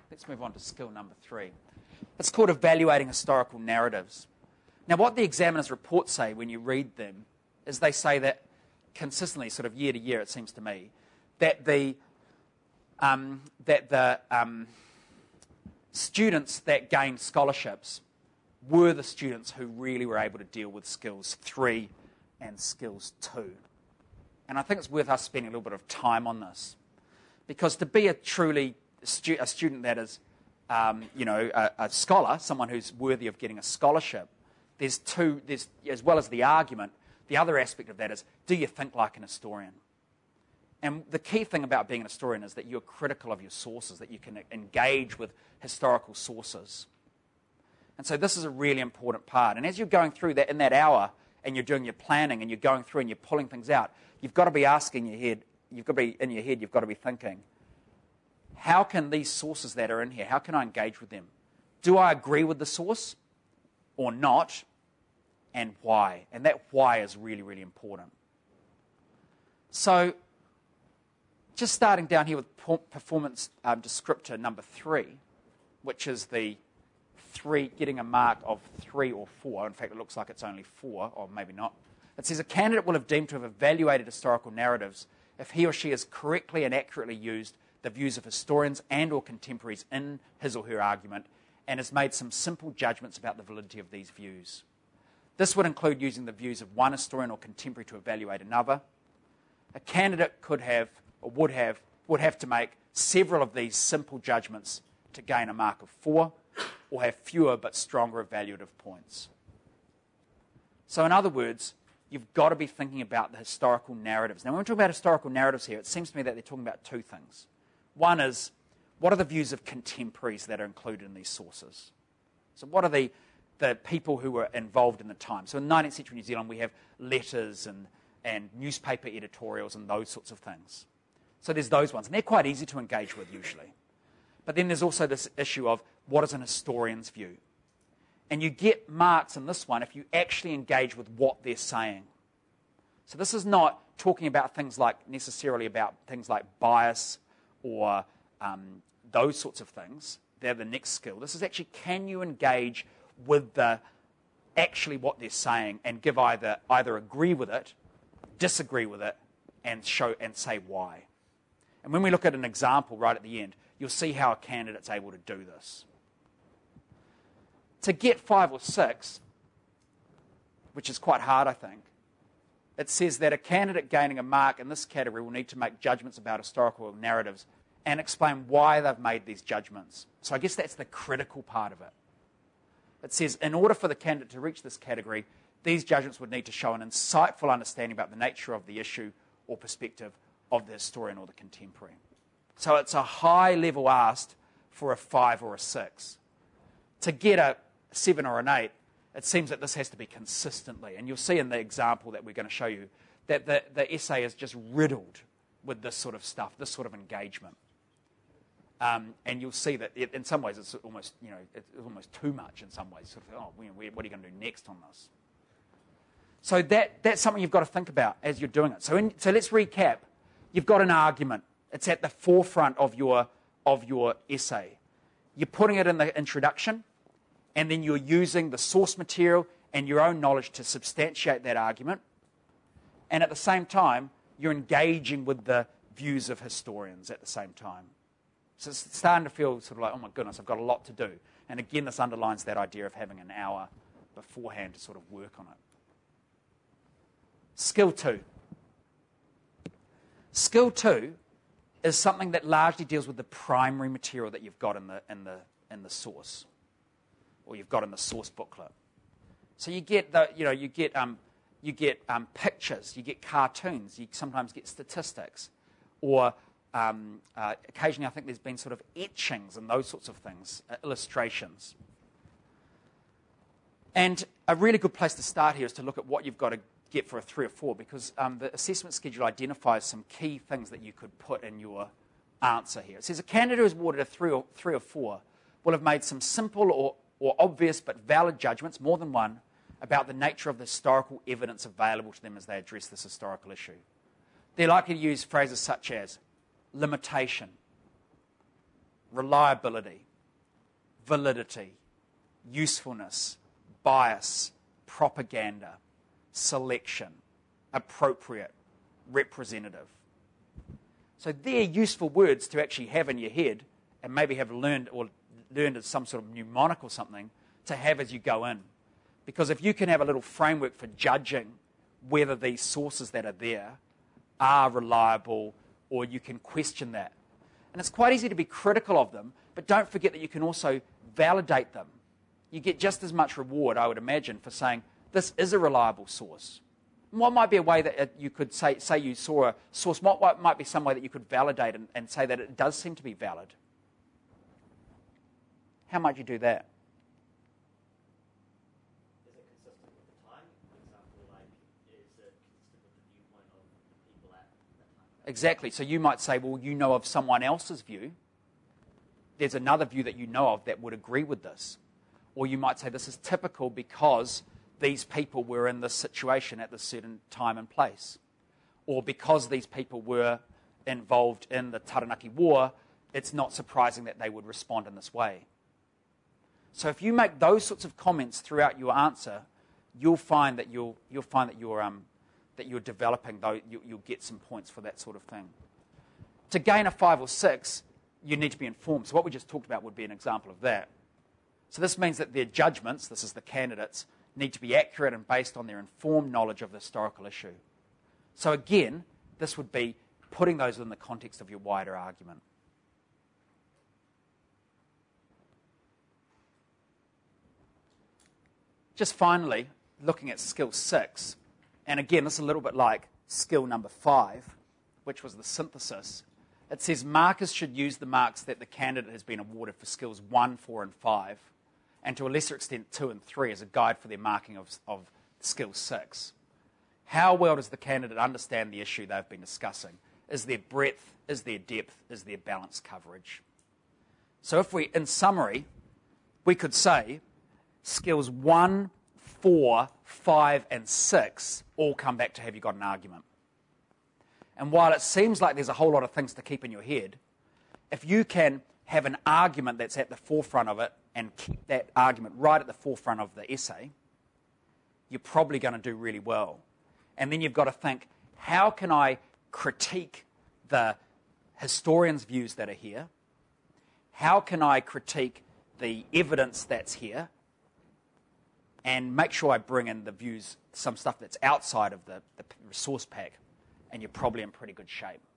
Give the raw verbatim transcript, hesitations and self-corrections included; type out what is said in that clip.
Let's move on to skill number three. It's called evaluating historical narratives. Now, what the examiner's reports say when you read them is they say that consistently, sort of year to year, it seems to me, that the um, that the um, students that gained scholarships were the students who really were able to deal with skills three and skills two. And I think it's worth us spending a little bit of time on this, because to be a truly stu- a student that is, um, you know, a, a scholar, someone who's worthy of getting a scholarship, there's two. There's as well as the argument. The other aspect of that is, do you think like an historian? And the key thing about being an historian is that you're critical of your sources, that you can engage with historical sources. And so this is a really important part. And as you're going through that in that hour, and you're doing your planning, and you're going through and you're pulling things out, you've got to be asking your head, you've got to be in your head, you've got to be thinking, how can these sources that are in here, how can I engage with them? Do I agree with the source or not? And why? And that why is really, really important. So, just starting down here with performance um, descriptor number three, which is the three, getting a mark of three or four. In fact, it looks like it's only four, or maybe not. It says a candidate will have deemed to have evaluated historical narratives if he or she has correctly and accurately used the views of historians and or contemporaries in his or her argument, and has made some simple judgments about the validity of these views. This would include using the views of one historian or contemporary to evaluate another. A candidate could have, or would have, would have to make several of these simple judgments to gain a mark of four, or have fewer but stronger evaluative points. So in other words, you've got to be thinking about the historical narratives. Now, when we talk about historical narratives here, it seems to me that they're talking about two things. One is, what are the views of contemporaries that are included in these sources? So what are the the people who were involved in the time? So in nineteenth century New Zealand, we have letters and, and newspaper editorials and those sorts of things. So there's those ones, and they're quite easy to engage with usually. But then there's also this issue of what is an historian's view? And you get marks in this one if you actually engage with what they're saying. So this is not talking about things like, necessarily about things like bias or um, those sorts of things. They're the next skill. This is actually, can you engage with the actually what they're saying and give either either agree with it, disagree with it, and show and say why. And when we look at an example right at the end, you'll see how a candidate's able to do this. To get five or six, which is quite hard, I think, it says that a candidate gaining a mark in this category will need to make judgments about historical narratives and explain why they've made these judgments. So I guess that's the critical part of it. It says, in order for the candidate to reach this category, these judgments would need to show an insightful understanding about the nature of the issue or perspective of the historian or the contemporary. So it's a high level asked for a five or a six. To get a seven or an eight, it seems that this has to be consistently. And you'll see in the example that we're going to show you that the, the essay is just riddled with this sort of stuff, this sort of engagement. Um, and you'll see that it, in some ways it's almost, you know, it's almost too much in some ways. Sort of, oh, what are you going to do next on this? So that that's something you've got to think about as you're doing it. So in, so let's recap. You've got an argument. It's at the forefront of your of your essay. You're putting it in the introduction, and then you're using the source material and your own knowledge to substantiate that argument. And at the same time, you're engaging with the views of historians at the same time. So it's starting to feel sort of like, oh my goodness, I've got a lot to do. And again, this underlines that idea of having an hour beforehand to sort of work on it. Skill two. Skill two is something that largely deals with the primary material that you've got in the in the in the source, or you've got in the source booklet. So you get the you know you get um you get um, pictures, you get cartoons, you sometimes get statistics, or Um, uh, occasionally, I think there's been sort of etchings and those sorts of things, uh, illustrations. And a really good place to start here is to look at what you've got to get for a three or four, because um, the assessment schedule identifies some key things that you could put in your answer here. It says a candidate who is awarded a three or, three or four will have made some simple or, or obvious but valid judgments, more than one, about the nature of the historical evidence available to them as they address this historical issue. They're likely to use phrases such as limitation, reliability, validity, usefulness, bias, propaganda, selection, appropriate, representative. So they're useful words to actually have in your head and maybe have learned or learned as some sort of mnemonic or something to have as you go in. Because if you can have a little framework for judging whether these sources that are there are reliable, or you can question that. And it's quite easy to be critical of them, but don't forget that you can also validate them. You get just as much reward, I would imagine, for saying, this is a reliable source. What might be a way that you could say, say you saw a source, what might be some way that you could validate and, and say that it does seem to be valid? How might you do that? Is it consistent with the time? For example, like, is it consistent with the viewpoint of people at that time? Exactly. So you might say, well, you know of someone else's view. There's another view that you know of that would agree with this. Or you might say this is typical because these people were in this situation at this certain time and place. Or because these people were involved in the Taranaki War, it's not surprising that they would respond in this way. So if you make those sorts of comments throughout your answer, you'll find that you'll you'll find that you're um that you're developing those, you, you'll get some points for that sort of thing. To gain a five or six, you need to be informed. So what we just talked about would be an example of that. So this means that their judgments, this is the candidates, need to be accurate and based on their informed knowledge of the historical issue. So again, this would be putting those in the context of your wider argument. Just finally, looking at skill six, and again, this is a little bit like skill number five, which was the synthesis. It says markers should use the marks that the candidate has been awarded for skills one, four, and five, and to a lesser extent two and three as a guide for their marking of, of skill six. How well does the candidate understand the issue they've been discussing? Is there breadth? Is there depth? Is there balanced coverage? So if we, in summary, we could say skills one, four, five, and six all come back to have you got an argument. And while it seems like there's a whole lot of things to keep in your head, if you can have an argument that's at the forefront of it and keep that argument right at the forefront of the essay, you're probably going to do really well. And then you've got to think, how can I critique the historians' views that are here? How can I critique the evidence that's here? And make sure I bring in the views, some stuff that's outside of the, the resource pack, and you're probably in pretty good shape.